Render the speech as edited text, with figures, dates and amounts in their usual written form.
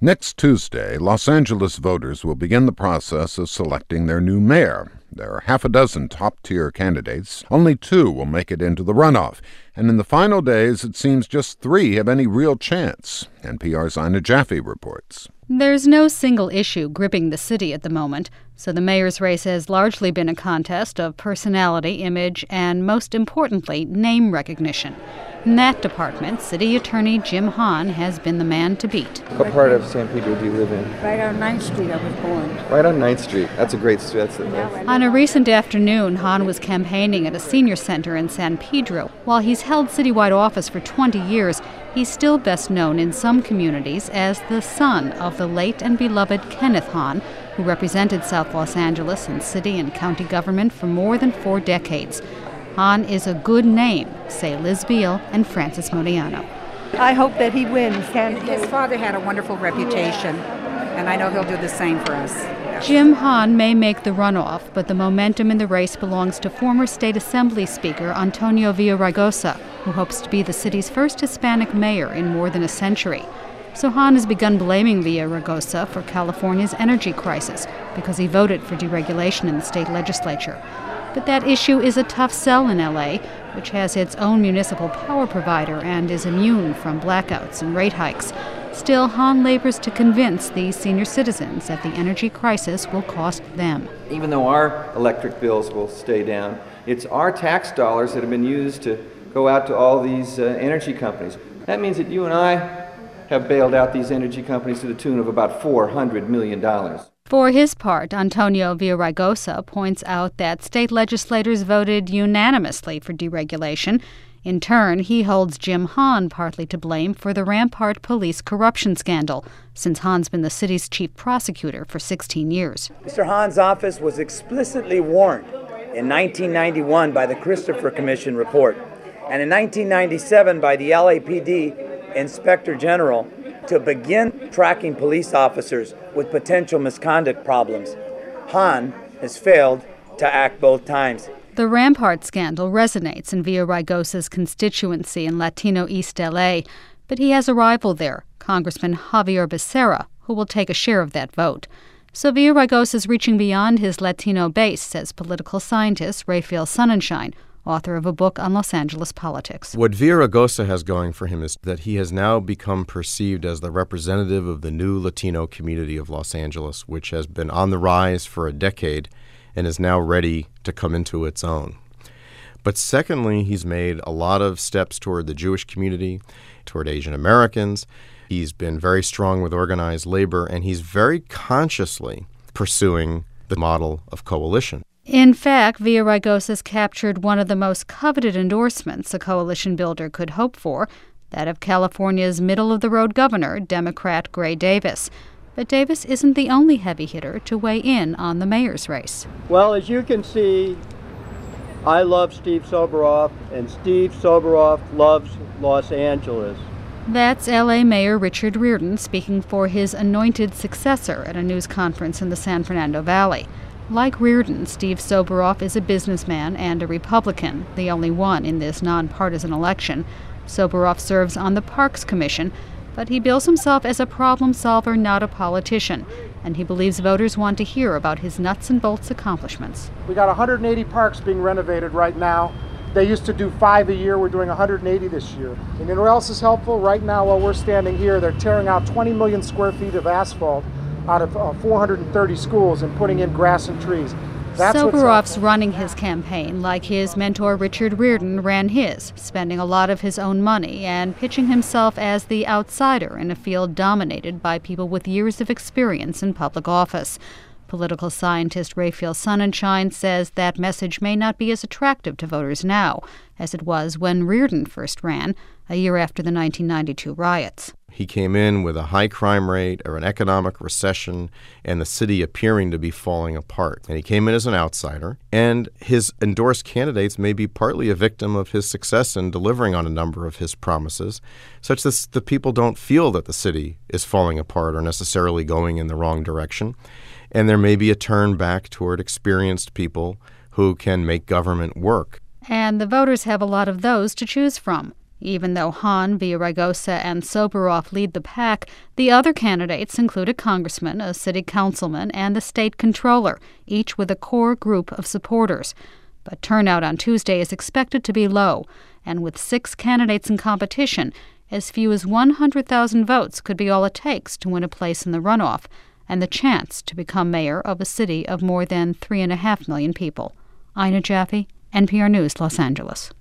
Next Tuesday, Los Angeles voters will begin the process of selecting their new mayor. There are half a dozen top-tier candidates. Only 2 will make it into the runoff. And in the final days, it seems just 3 have any real chance. NPR's Ina Jaffe reports. There's no single issue gripping the city at the moment, so the mayor's race has largely been a contest of personality, image, and most importantly, name recognition. In that department, City Attorney Jim Hahn has been the man to beat. What part of San Pedro do you live in? Right on 9th Street I was born. Right on 9th Street. That's a great street. On a recent afternoon, Hahn was campaigning at a senior center in San Pedro. While he's held citywide office for 20 years, he's still best known in some communities as the son of the late and beloved Kenneth Hahn, who represented South Los Angeles in city and county government for more than 4 decades. Hahn is a good name, say Liz Beal and Francis Modiano. I hope that he wins. His father had a wonderful reputation, and I know he'll do the same for us. Jim Hahn may make the runoff, but the momentum in the race belongs to former State Assembly Speaker Antonio Villaraigosa, who hopes to be the city's first Hispanic mayor in more than a century. So Hahn has begun blaming Villaraigosa for California's energy crisis because he voted for deregulation in the state legislature. But that issue is a tough sell in L.A., which has its own municipal power provider and is immune from blackouts and rate hikes. Still, Hahn labors to convince these senior citizens that the energy crisis will cost them. Even though our electric bills will stay down, it's our tax dollars that have been used to go out to all these energy companies. That means that you and I have bailed out these energy companies to the tune of about $400 million. For his part, Antonio Villaraigosa points out that state legislators voted unanimously for deregulation. In turn, he holds Jim Hahn partly to blame for the Rampart police corruption scandal, since Hahn's been the city's chief prosecutor for 16 years. Mr. Hahn's office was explicitly warned in 1991 by the Christopher Commission report, and in 1997 by the LAPD Inspector General to begin tracking police officers with potential misconduct problems. Hahn has failed to act both times. The Rampart scandal resonates in Villaraigosa's constituency in Latino East L.A., but he has a rival there, Congressman Javier Becerra, who will take a share of that vote. So Villaraigosa is reaching beyond his Latino base, says political scientist Raphael Sonnenschein, author of a book on Los Angeles politics. What Villaraigosa has going for him is that he has now become perceived as the representative of the new Latino community of Los Angeles, which has been on the rise for a decade and is now ready to come into its own. But secondly, he's made a lot of steps toward the Jewish community, toward Asian Americans. He's been very strong with organized labor, and he's very consciously pursuing the model of coalition. In fact, Villaraigosa's captured one of the most coveted endorsements a coalition builder could hope for, that of California's middle-of-the-road governor, Democrat Gray Davis. But Davis isn't the only heavy hitter to weigh in on the mayor's race. Well, as you can see, I love Steve Soboroff, and Steve Soboroff loves Los Angeles. That's L.A. Mayor Richard Riordan speaking for his anointed successor at a news conference in the San Fernando Valley. Like Riordan, Steve Soboroff is a businessman and a Republican, the only one in this nonpartisan election. Soboroff serves on the Parks Commission, but he bills himself as a problem solver, not a politician, and he believes voters want to hear about his nuts and bolts accomplishments. We got 180 parks being renovated right now. They used to do 5 a year. We're doing 180 this year. And you know what else is helpful? Right now, while we're standing here, they're tearing out 20 million square feet of asphalt out of 430 schools and putting in grass and trees. Soboroff's running his campaign like his mentor Richard Riordan ran his, spending a lot of his own money and pitching himself as the outsider in a field dominated by people with years of experience in public office. Political scientist Raphael Sonnenschein says that message may not be as attractive to voters now as it was when Riordan first ran, a year after the 1992 riots. He came in with a high crime rate or an economic recession and the city appearing to be falling apart. And he came in as an outsider, and his endorsed candidates may be partly a victim of his success in delivering on a number of his promises, such that the people don't feel that the city is falling apart or necessarily going in the wrong direction. And there may be a turn back toward experienced people who can make government work. And the voters have a lot of those to choose from. Even though Hahn, Villaraigosa, and Soboroff lead the pack, the other candidates include a congressman, a city councilman, and the state controller, each with a core group of supporters. But turnout on Tuesday is expected to be low, and with 6 candidates in competition, as few as 100,000 votes could be all it takes to win a place in the runoff and the chance to become mayor of a city of more than 3.5 million people. Ina Jaffe, NPR News, Los Angeles.